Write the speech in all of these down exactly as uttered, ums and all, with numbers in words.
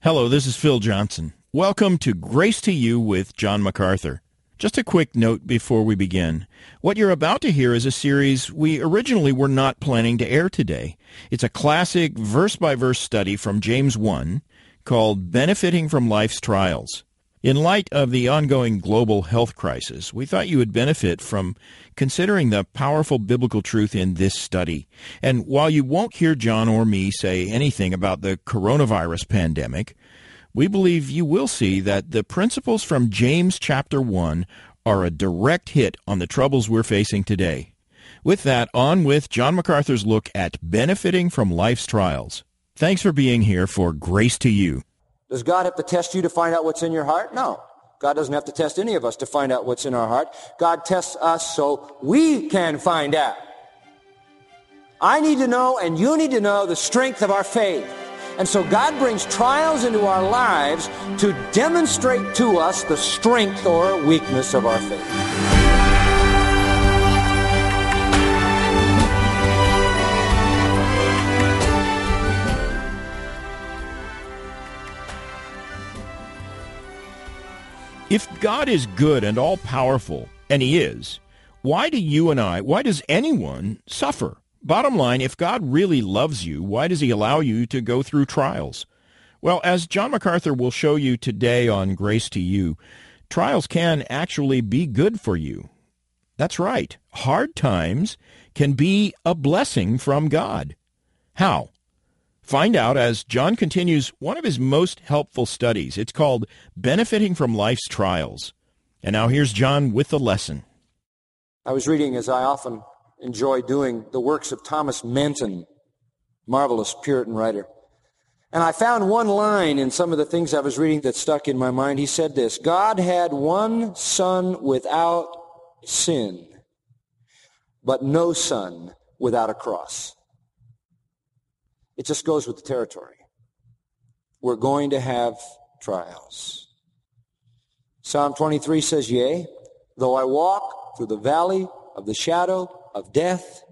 Hello, this is Phil Johnson. Welcome to Grace to You with John MacArthur. Just a quick note before we begin. What you're about to hear is a series we originally were not planning to air today. It's a classic verse-by-verse study from James one called Benefiting from Life's Trials. In light of the ongoing global health crisis, we thought you would benefit from considering the powerful biblical truth in this study. And while you won't hear John or me say anything about the coronavirus pandemic, we believe you will see that the principles from James chapter one are a direct hit on the troubles we're facing today. With that, on with John MacArthur's look at benefiting from life's trials. Thanks for being here for Grace to You. Does God have to test you to find out what's in your heart? No. God doesn't have to test any of us to find out what's in our heart. God tests us so we can find out. I need to know and you need to know the strength of our faith. And so God brings trials into our lives to demonstrate to us the strength or weakness of our faith. If God is good and all-powerful, and He is, why do you and I, why does anyone suffer? Bottom line, if God really loves you, why does He allow you to go through trials? Well, as John MacArthur will show you today on Grace to You, trials can actually be good for you. That's right. Hard times can be a blessing from God. How? Find out as John continues one of his most helpful studies. It's called Benefiting from Life's Trials. And now here's John with the lesson. I was reading, as I often enjoy doing, the works of Thomas Manton, marvelous Puritan writer. And I found one line in some of the things I was reading that stuck in my mind. He said this: God had one son without sin, but no son without a cross. It just goes with the territory. We're going to have trials. Psalm twenty-three says, Yea, though I walk through the valley of the shadow of death,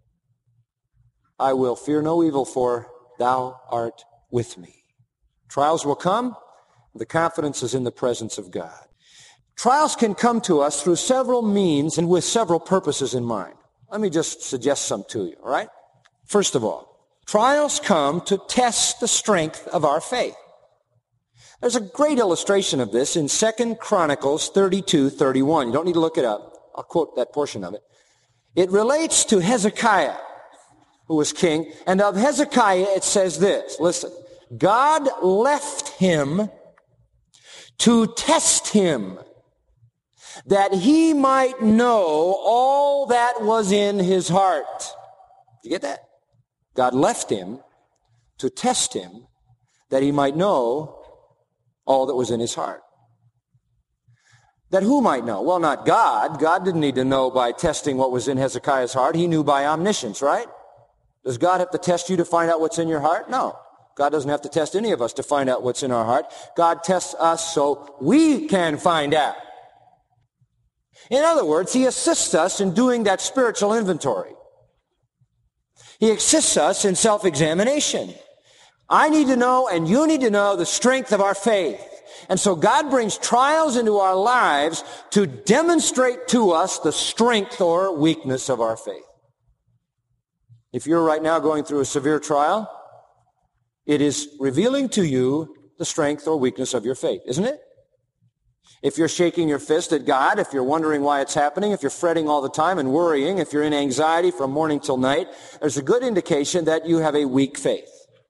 I will fear no evil, for thou art with me. Trials will come. The confidence is in the presence of God. Trials can come to us through several means and with several purposes in mind. Let me just suggest some to you, all right? First of all, trials come to test the strength of our faith. There's a great illustration of this in Second Chronicles thirty-two thirty-one. You don't need to look it up. I'll quote that portion of it. It relates to Hezekiah, who was king, and of Hezekiah it says this. Listen, God left him to test him, that he might know all that was in his heart. You get that? God left him to test him that he might know all that was in his heart. That who might know? Well, not God. God didn't need to know by testing what was in Hezekiah's heart. He knew by omniscience, right? Does God have to test you to find out what's in your heart? No. God doesn't have to test any of us to find out what's in our heart. God tests us so we can find out. In other words, He assists us in doing that spiritual inventory. He assists us in self-examination. I need to know and you need to know the strength of our faith. And so God brings trials into our lives to demonstrate to us the strength or weakness of our faith. If you're right now going through a severe trial, it is revealing to you the strength or weakness of your faith, isn't it? If you're shaking your fist at God, if you're wondering why it's happening, if you're fretting all the time and worrying, if you're in anxiety from morning till night, there's a good indication that you have a weak faith.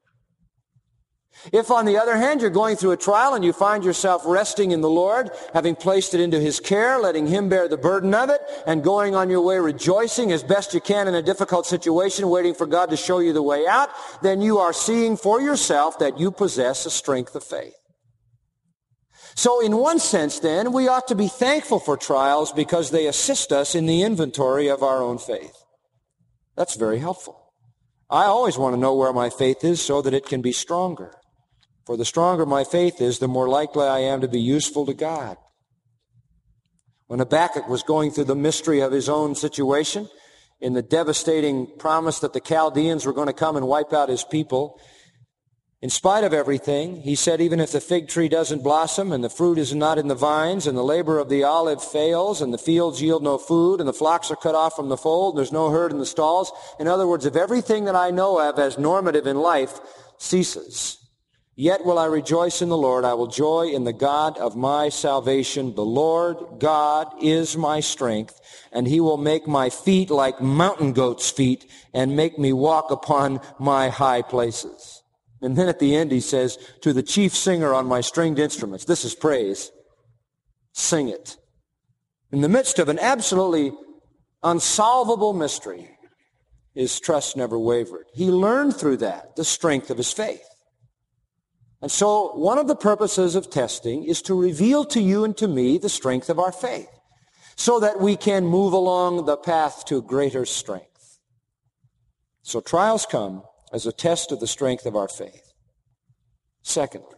If, on the other hand, you're going through a trial and you find yourself resting in the Lord, having placed it into His care, letting Him bear the burden of it, and going on your way rejoicing as best you can in a difficult situation, waiting for God to show you the way out, then you are seeing for yourself that you possess a strength of faith. So in one sense, then, we ought to be thankful for trials because they assist us in the inventory of our own faith. That's very helpful. I always want to know where my faith is so that it can be stronger. For the stronger my faith is, the more likely I am to be useful to God. When Habakkuk was going through the mystery of his own situation, in the devastating promise that the Chaldeans were going to come and wipe out his people, In spite of everything, he said, even if the fig tree doesn't blossom and the fruit is not in the vines and the labor of the olive fails and the fields yield no food and the flocks are cut off from the fold, there's no herd in the stalls. In other words, if everything that I know of as normative in life ceases, yet will I rejoice in the Lord. I will joy in the God of my salvation. The Lord God is my strength, and he will make my feet like mountain goats' feet and make me walk upon my high places. And then at the end he says, to the chief singer on my stringed instruments, this is praise, sing it. In the midst of an absolutely unsolvable mystery, his trust never wavered. He learned through that the strength of his faith. And so one of the purposes of testing is to reveal to you and to me the strength of our faith, so that we can move along the path to greater strength. So trials come as a test of the strength of our faith. Secondly,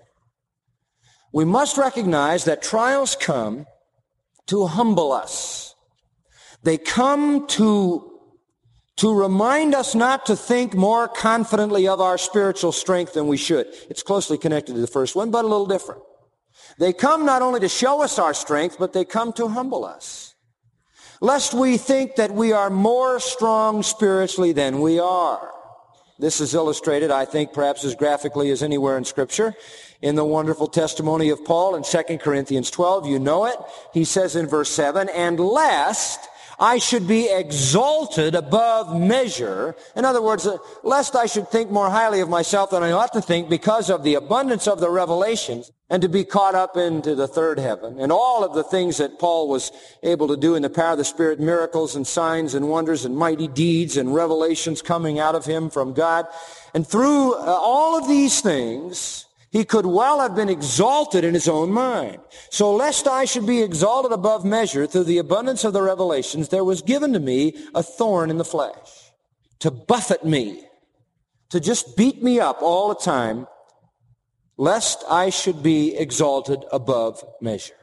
we must recognize that trials come to humble us. They come to, to remind us not to think more confidently of our spiritual strength than we should. It's closely connected to the first one, but a little different. They come not only to show us our strength, but they come to humble us, lest we think that we are more strong spiritually than we are. This is illustrated, I think, perhaps as graphically as anywhere in Scripture, in the wonderful testimony of Paul in Second Corinthians twelve. You know it. He says in verse seven, and lest I should be exalted above measure. In other words, uh, lest I should think more highly of myself than I ought to think because of the abundance of the revelations, and to be caught up into the third heaven. And all of the things that Paul was able to do in the power of the Spirit, miracles and signs and wonders and mighty deeds and revelations coming out of him from God. And through uh, all of these things, he could well have been exalted in his own mind. So lest I should be exalted above measure through the abundance of the revelations, there was given to me a thorn in the flesh, to buffet me, to just beat me up all the time, lest I should be exalted above measure.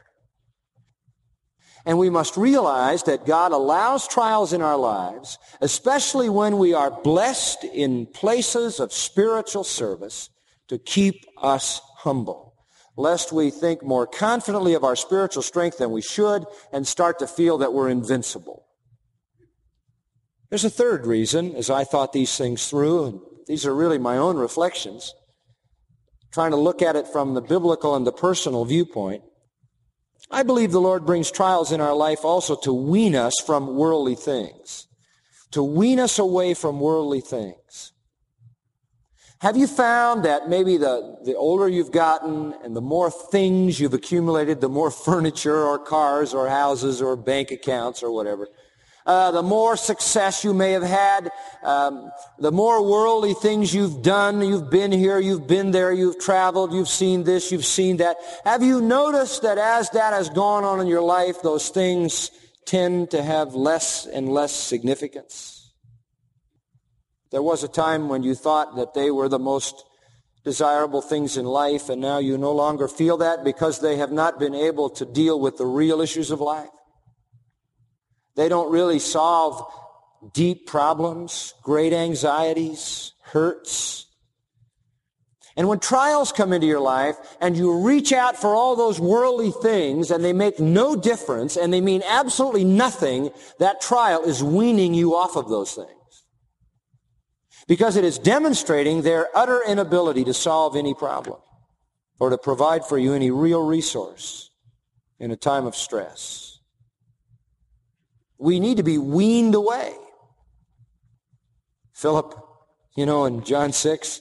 And we must realize that God allows trials in our lives, especially when we are blessed in places of spiritual service, to keep us humble, lest we think more confidently of our spiritual strength than we should and start to feel that we're invincible. There's a third reason, as I thought these things through, and these are really my own reflections, trying to look at it from the biblical and the personal viewpoint. I believe the Lord brings trials in our life also to wean us from worldly things, to wean us away from worldly things. Have you found that maybe the, the older you've gotten and the more things you've accumulated, the more furniture or cars or houses or bank accounts or whatever, Uh, the more success you may have had, um, the more worldly things you've done, you've been here, you've been there, you've traveled, you've seen this, you've seen that. Have you noticed that as that has gone on in your life, those things tend to have less and less significance? There was a time when you thought that they were the most desirable things in life, and now you no longer feel that because they have not been able to deal with the real issues of life. They don't really solve deep problems, great anxieties, hurts. And when trials come into your life and you reach out for all those worldly things and they make no difference and they mean absolutely nothing, that trial is weaning you off of those things, because it is demonstrating their utter inability to solve any problem or to provide for you any real resource in a time of stress. We need to be weaned away. Philip, you know, in John six,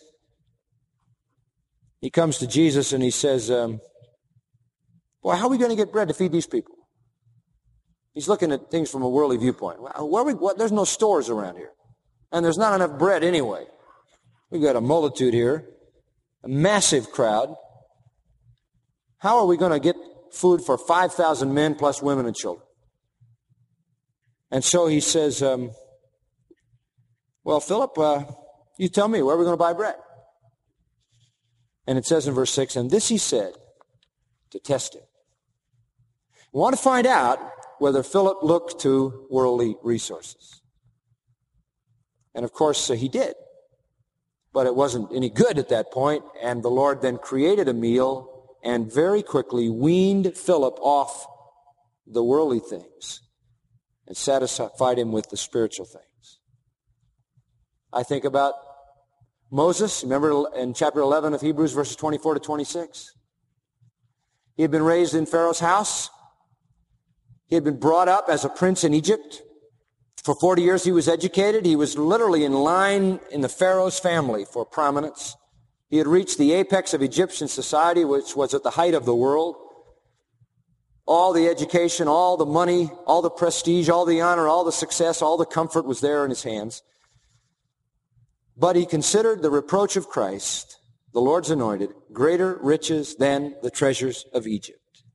he comes to Jesus and he says, um, boy, how are we going to get bread to feed these people? He's looking at things from a worldly viewpoint. Well, where we, what, there's no stores around here. And there's not enough bread anyway. We've got a multitude here, a massive crowd. How are we going to get food for five thousand men plus women and children? And so he says, um, well, Philip, uh, you tell me, where are we going to buy bread? And it says in verse six, and this he said to test him. We want to find out whether Philip looked to worldly resources. And of course, uh, he did. But it wasn't any good at that point, and the Lord then created a meal and very quickly weaned Philip off the worldly things and satisfied him with the spiritual things. I think about Moses. Remember in chapter eleven of Hebrews, verses twenty-four to twenty-six? He had been raised in Pharaoh's house. He had been brought up as a prince in Egypt. For forty years he was educated. He was literally in line in the Pharaoh's family for prominence. He had reached the apex of Egyptian society, which was at the height of the world. All the education, all the money, all the prestige, all the honor, all the success, all the comfort was there in his hands. But he considered the reproach of Christ, the Lord's anointed, greater riches than the treasures of Egypt.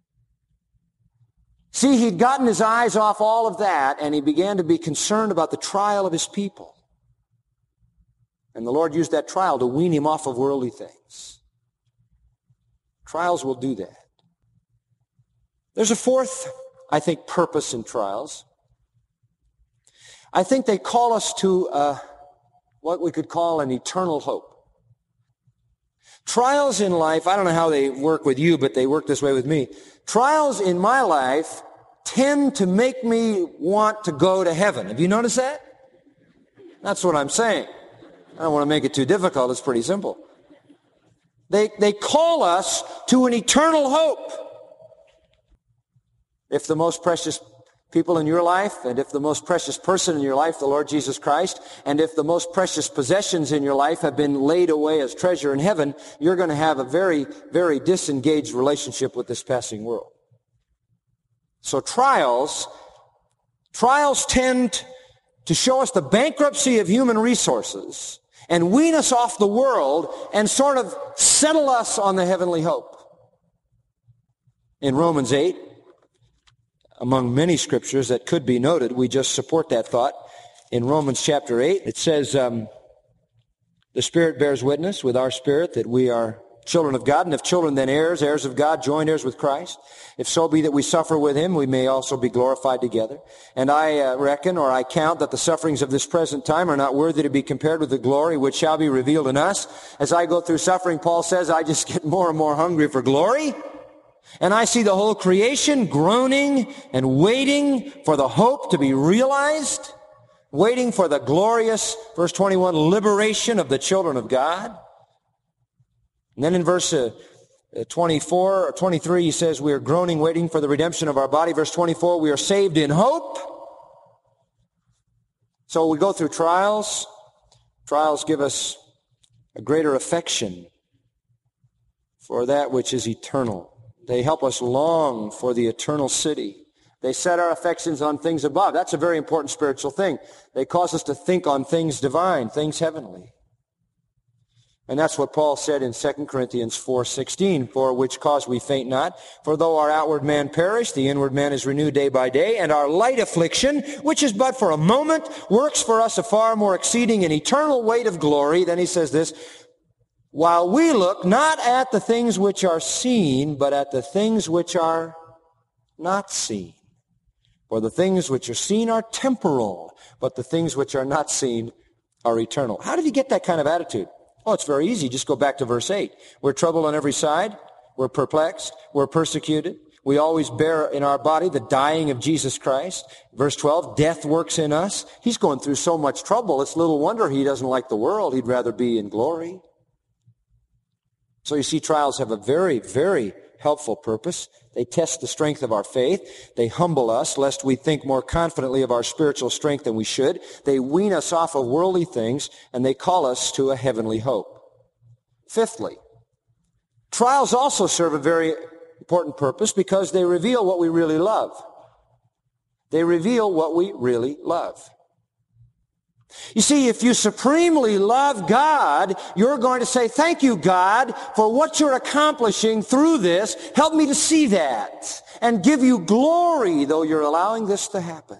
See, he'd gotten his eyes off all of that, and he began to be concerned about the trial of his people. And the Lord used that trial to wean him off of worldly things. Trials will do that. There's a fourth, I think, purpose in trials. I think they call us to uh, what we could call an eternal hope. Trials in life, I don't know how they work with you, but they work this way with me. Trials in my life tend to make me want to go to heaven. Have you noticed that? That's what I'm saying. I don't want to make it too difficult. It's pretty simple. They, they call us to an eternal hope. If the most precious people in your life, and if the most precious person in your life, the Lord Jesus Christ, and if the most precious possessions in your life have been laid away as treasure in heaven, you're going to have a very, very disengaged relationship with this passing world. So trials, trials tend to show us the bankruptcy of human resources and wean us off the world and sort of settle us on the heavenly hope. In Romans eight, among many scriptures that could be noted, we just support that thought. In Romans chapter eight, it says, um, the Spirit bears witness with our spirit that we are children of God, and if children, then heirs, heirs of God, joint heirs with Christ. If so be that we suffer with him, we may also be glorified together. And I uh, reckon, or I count, that the sufferings of this present time are not worthy to be compared with the glory which shall be revealed in us. As I go through suffering, Paul says, I just get more and more hungry for glory. And I see the whole creation groaning and waiting for the hope to be realized, waiting for the glorious, verse twenty-one, liberation of the children of God. And then in verse uh, twenty-four or twenty-three, he says, we are groaning, waiting for the redemption of our body. Verse twenty-four, we are saved in hope. So we go through trials. Trials give us a greater affection for that which is eternal. They help us long for the eternal city. They set our affections on things above. That's a very important spiritual thing. They cause us to think on things divine, things heavenly. And that's what Paul said in Second Corinthians four sixteen, for which cause we faint not. For though our outward man perish, the inward man is renewed day by day, and our light affliction, which is but for a moment, works for us a far more exceeding and eternal weight of glory. Then he says this, while we look not at the things which are seen, but at the things which are not seen. For the things which are seen are temporal, but the things which are not seen are eternal. How did he get that kind of attitude? Oh, it's very easy. Just go back to verse eight. We're troubled on every side. We're perplexed. We're persecuted. We always bear in our body the dying of Jesus Christ. Verse twelve, death works in us. He's going through so much trouble. It's little wonder he doesn't like the world. He'd rather be in glory. So you see, trials have a very, very helpful purpose. They test the strength of our faith. They humble us, lest we think more confidently of our spiritual strength than we should. They wean us off of worldly things, and they call us to a heavenly hope. Fifthly, trials also serve a very important purpose because they reveal what we really love. They reveal what we really love. You see, if you supremely love God, you're going to say, thank you, God, for what you're accomplishing through this. Help me to see that and give you glory, though you're allowing this to happen.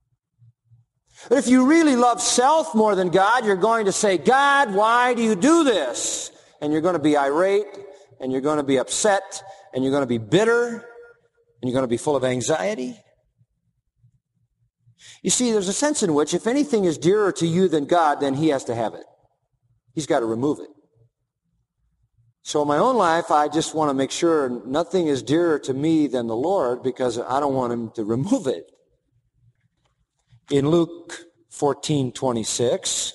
But if you really love self more than God, you're going to say, God, why do you do this? And you're going to be irate, and you're going to be upset, and you're going to be bitter, and you're going to be full of anxiety. You see, there's a sense in which if anything is dearer to you than God, then he has to have it. He's got to remove it. So in my own life, I just want to make sure nothing is dearer to me than the Lord, because I don't want him to remove it. In Luke fourteen twenty-six,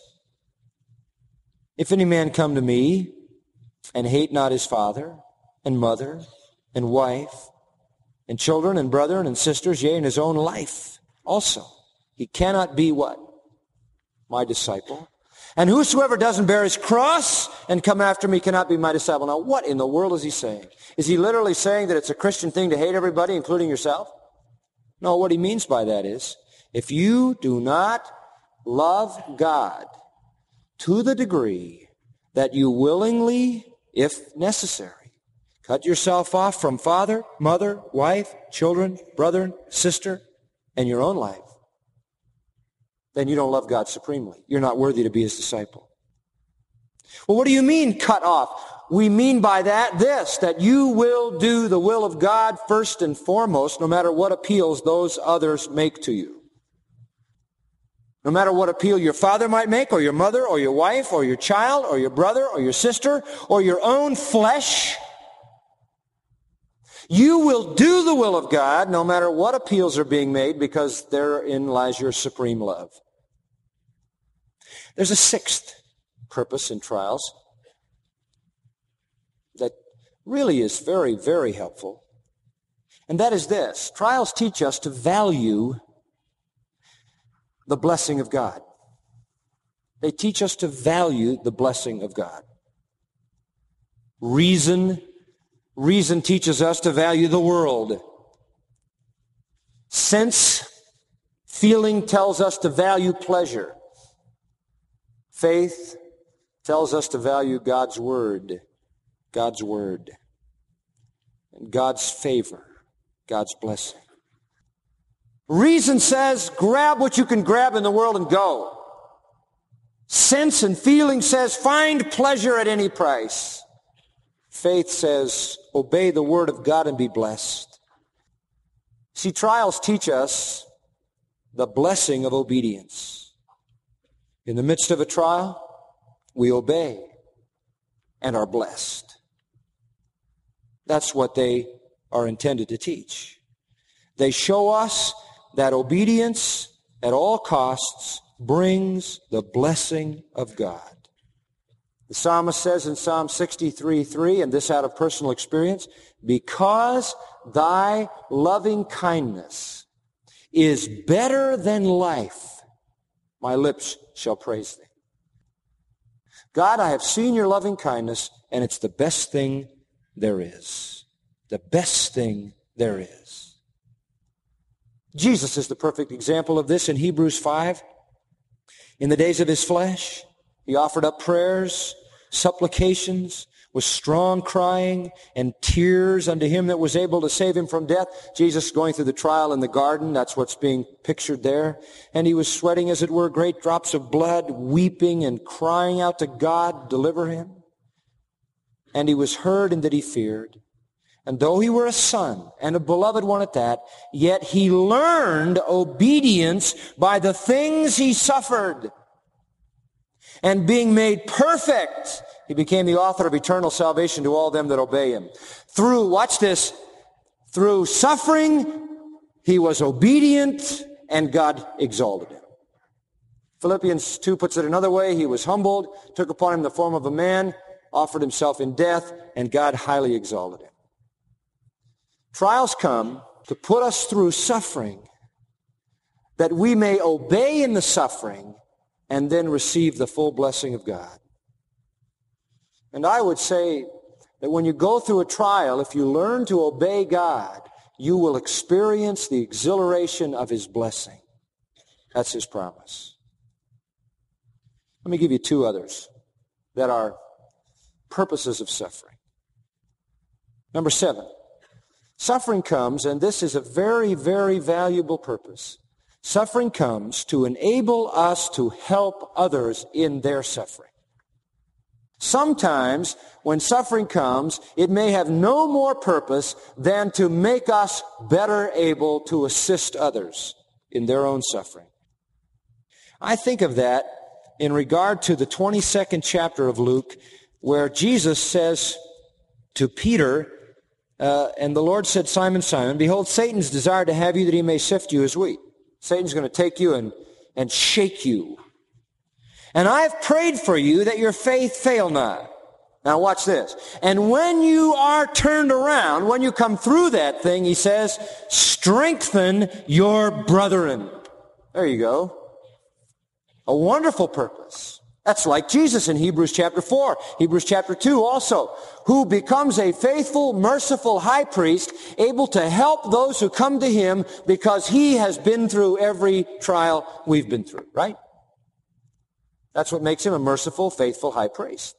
if any man come to me and hate not his father and mother and wife and children and brethren and sisters, yea, and his own life also, he cannot be what? My disciple. And whosoever doesn't bear his cross and come after me cannot be my disciple. Now, what in the world is he saying? Is he literally saying that it's a Christian thing to hate everybody, including yourself? No, what he means by that is, if you do not love God to the degree that you willingly, if necessary, cut yourself off from father, mother, wife, children, brother, sister, and your own life, then you don't love God supremely. You're not worthy to be his disciple. Well, what do you mean cut off? We mean by that this, that you will do the will of God first and foremost, no matter what appeals those others make to you. No matter what appeal your father might make, or your mother, or your wife, or your child, or your brother, or your sister, or your own flesh, you will do the will of God no matter what appeals are being made, because therein lies your supreme love. There's a sixth purpose in trials that really is very, very helpful. And that is this. Trials teach us to value the blessing of God. They teach us to value the blessing of God. Reason, reason teaches us to value the world. Sense, feeling tells us to value pleasure. Faith tells us to value God's word, God's word, and God's favor, God's blessing. Reason says, grab what you can grab in the world and go. Sense and feeling says, find pleasure at any price. Faith says, obey the word of God and be blessed. See, trials teach us the blessing of obedience. In the midst of a trial, we obey and are blessed. That's what they are intended to teach. They show us that obedience at all costs brings the blessing of God. The psalmist says in Psalm sixty-three three, and this out of personal experience, because thy loving kindness is better than life, my lips shall praise thee. God, I have seen your loving kindness, and it's the best thing there is. The best thing there is. Jesus is the perfect example of this in Hebrews five. In the days of his flesh, he offered up prayers, supplications, with strong crying and tears unto him that was able to save him from death. Jesus going through the trial in the garden, that's what's being pictured there. And he was sweating, as it were, great drops of blood, weeping and crying out to God, deliver him. And he was heard in that he feared. And though he were a son, and a beloved one at that, yet he learned obedience by the things he suffered. And being made perfect, he became the author of eternal salvation to all them that obey him. Through, watch this, through suffering, he was obedient, and God exalted him. Philippians two puts it another way. He was humbled, took upon him the form of a man, offered himself in death, and God highly exalted him. Trials come to put us through suffering, that we may obey in the suffering and then receive the full blessing of God. And I would say that when you go through a trial, if you learn to obey God, you will experience the exhilaration of his blessing. That's his promise. Let me give you two others that are purposes of suffering. Number seven, suffering comes, and this is a very, very valuable purpose. Suffering comes to enable us to help others in their suffering. Sometimes, when suffering comes, it may have no more purpose than to make us better able to assist others in their own suffering. I think of that in regard to the twenty-second chapter of Luke, where Jesus says to Peter, uh, and the Lord said, Simon, Simon, behold, Satan's desired to have you that he may sift you as wheat. Satan's going to take you and, and shake you. And I have prayed for you that your faith fail not. Now watch this. And when you are turned around, when you come through that thing, he says, strengthen your brethren. There you go. A wonderful purpose. That's like Jesus in Hebrews chapter four, Hebrews chapter two also, who becomes a faithful, merciful high priest, able to help those who come to him because he has been through every trial we've been through, right? That's what makes him a merciful, faithful high priest.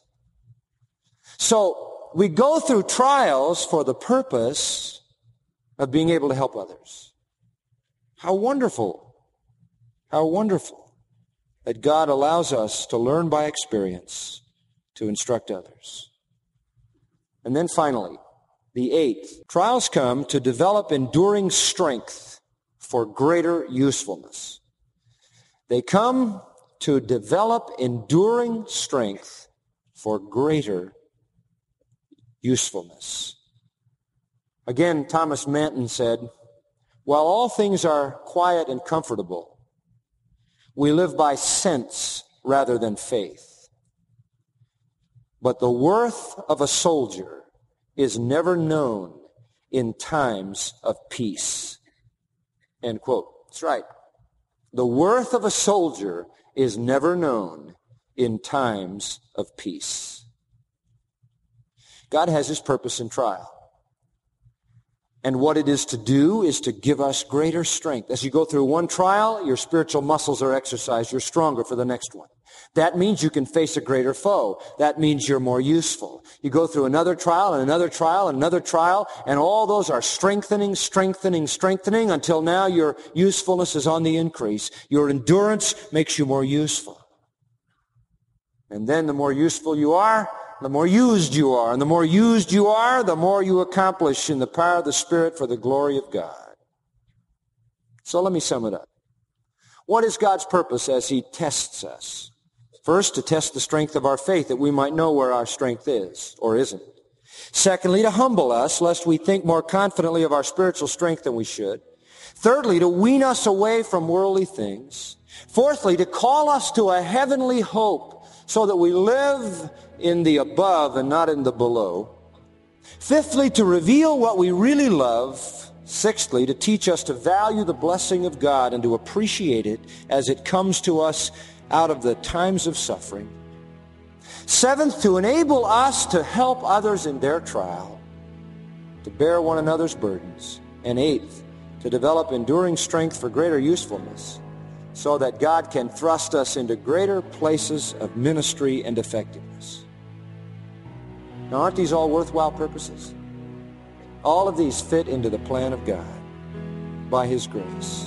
So we go through trials for the purpose of being able to help others. How wonderful, how wonderful that God allows us to learn by experience to instruct others. And then finally, the eighth, trials come to develop enduring strength for greater usefulness. They come to develop enduring strength for greater usefulness. Again, Thomas Manton said, while all things are quiet and comfortable, we live by sense rather than faith. But the worth of a soldier is never known in times of peace. End quote. That's right. The worth of a soldier is never known in times of peace. God has his purpose in trial. And what it is to do is to give us greater strength. As you go through one trial, your spiritual muscles are exercised. You're stronger for the next one. That means you can face a greater foe. That means you're more useful. You go through another trial and another trial and another trial, and all those are strengthening, strengthening, strengthening until now your usefulness is on the increase. Your endurance makes you more useful. And then the more useful you are, the more used you are. And the more used you are, the more you accomplish in the power of the Spirit for the glory of God. So let me sum it up. What is God's purpose as he tests us? First, to test the strength of our faith, that we might know where our strength is or isn't. Secondly, to humble us, lest we think more confidently of our spiritual strength than we should. Thirdly, to wean us away from worldly things. Fourthly, to call us to a heavenly hope so that we live in the above and not in the below. Fifthly, to reveal what we really love. Sixthly, to teach us to value the blessing of God and to appreciate it as it comes to us out of the times of suffering. Seventh, to enable us to help others in their trial, to bear one another's burdens. And eighth, to develop enduring strength for greater usefulness, so that God can thrust us into greater places of ministry and effectiveness. Now, aren't these all worthwhile purposes? All of these fit into the plan of God by his grace.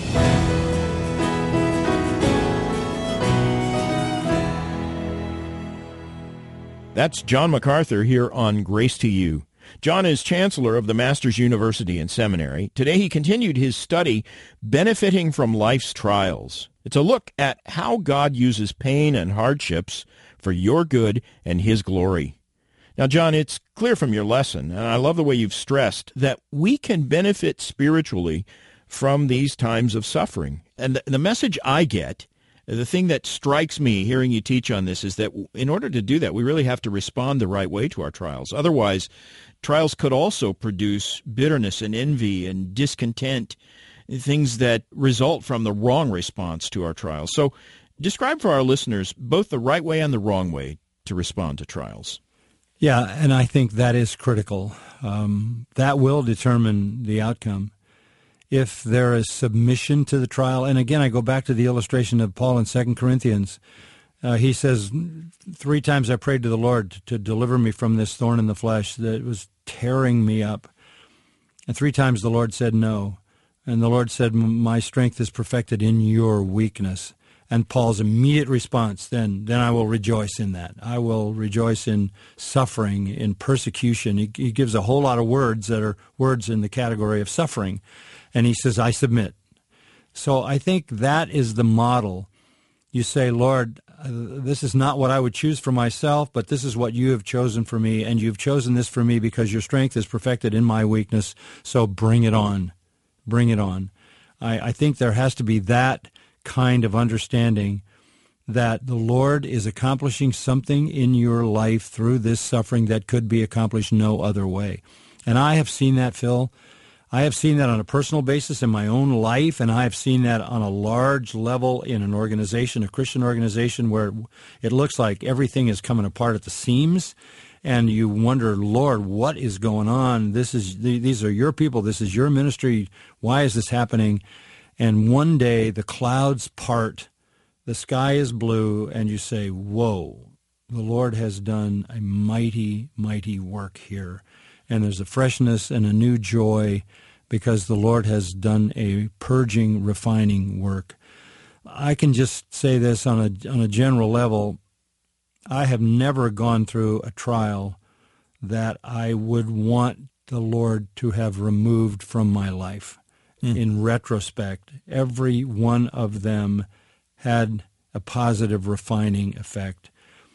That's John MacArthur here on Grace to You. John is chancellor of the Masters University and Seminary. Today he continued his study, Benefiting from Life's Trials. It's a look at how God uses pain and hardships for your good and his glory. Now, John, it's clear from your lesson, and I love the way you've stressed, that we can benefit spiritually from these times of suffering. And the, the message I get, the thing that strikes me hearing you teach on this, is that in order to do that, we really have to respond the right way to our trials. Otherwise, trials could also produce bitterness and envy and discontent, things that result from the wrong response to our trials. So describe for our listeners both the right way and the wrong way to respond to trials. Yeah, and I think that is critical. Um, that will determine the outcome. If there is submission to the trial, and again, I go back to the illustration of Paul in Second Corinthians. Uh, he says, three times I prayed to the Lord to, to deliver me from this thorn in the flesh that was tearing me up. And three times the Lord said no. And the Lord said, my strength is perfected in your weakness. And Paul's immediate response, then, then I will rejoice in that. I will rejoice in suffering, in persecution. He, he gives a whole lot of words that are words in the category of suffering. And he says, I submit. So I think that is the model. You say, Lord, this is not what I would choose for myself, but this is what you have chosen for me, and you've chosen this for me because your strength is perfected in my weakness, so bring it on. Bring it on. I, I think there has to be that kind of understanding that the Lord is accomplishing something in your life through this suffering that could be accomplished no other way. And I have seen that, Phil. I have seen that on a personal basis in my own life, and I have seen that on a large level in an organization, a Christian organization, where it looks like everything is coming apart at the seams, and you wonder, Lord, what is going on? This is these are your people. This is your ministry. Why is this happening? And one day the clouds part, the sky is blue, and you say, whoa, the Lord has done a mighty, mighty work here. And there's a freshness and a new joy because the Lord has done a purging, refining work. I can just say this on a on a general level. I have never gone through a trial that I would want the Lord to have removed from my life. Mm. In retrospect, every one of them had a positive refining effect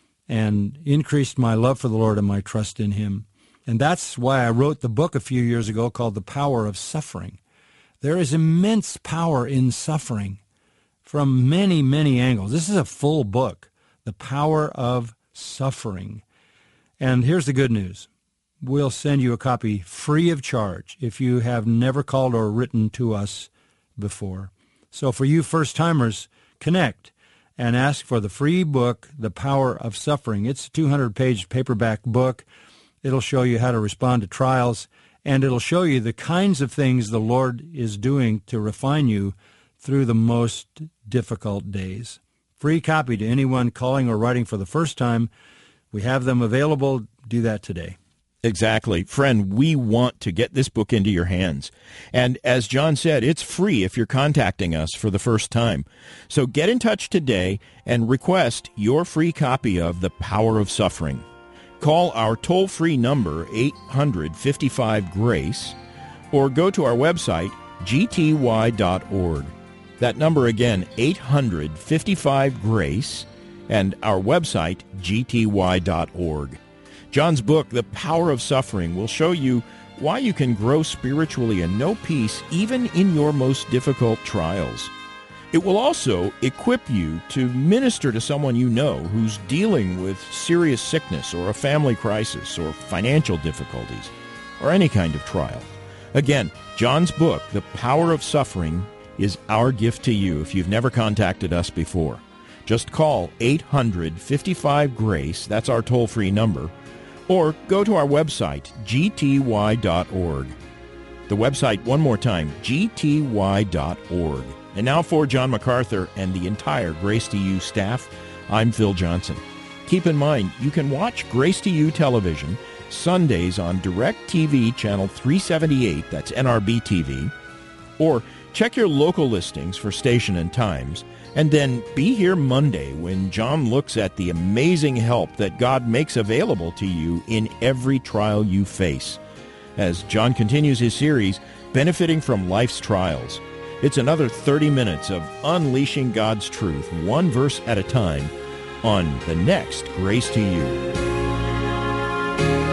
and increased my love for the Lord and my trust in him. And that's why I wrote the book a few years ago called The Power of Suffering. There is immense power in suffering from many, many angles. This is a full book, The Power of Suffering. And here's the good news. We'll send you a copy free of charge if you have never called or written to us before. So for you first-timers, connect and ask for the free book, The Power of Suffering. It's a two hundred page paperback book. It'll show you how to respond to trials, and it'll show you the kinds of things the Lord is doing to refine you through the most difficult days. Free copy to anyone calling or writing for the first time. We have them available. Do that today. Exactly. Friend, we want to get this book into your hands. And as John said, it's free if you're contacting us for the first time. So get in touch today and request your free copy of The Power of Suffering. Call our toll-free number, eight hundred, fifty-five, GRACE, or go to our website, g t y dot org. That number again, eight hundred, fifty-five, GRACE, and our website, g t y dot org. John's book, The Power of Suffering, will show you why you can grow spiritually and know peace even in your most difficult trials. It will also equip you to minister to someone you know who's dealing with serious sickness or a family crisis or financial difficulties or any kind of trial. Again, John's book, The Power of Suffering, is our gift to you if you've never contacted us before. Just call eight hundred, fifty-five, GRACE, that's our toll-free number, or go to our website, g t y dot org. The website, one more time, g t y dot org. And now for John MacArthur and the entire Grace to You staff, I'm Phil Johnson. Keep in mind, you can watch Grace to You television Sundays on DirecTV channel three seventy-eight, that's N R B T V, or check your local listings for station and times, and then be here Monday when John looks at the amazing help that God makes available to you in every trial you face, as John continues his series, Benefiting from Life's Trials. It's another thirty minutes of unleashing God's truth, one verse at a time, on the next Grace to You.